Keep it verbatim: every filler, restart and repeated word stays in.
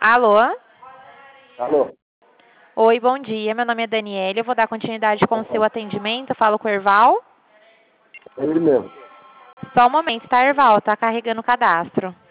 Alô? Alô? Oi, bom dia. Meu nome é Daniela. Eu vou dar continuidade com o seu atendimento. Falo com o Erval. É ele mesmo. Só um momento, tá, Erval? Tá carregando o cadastro.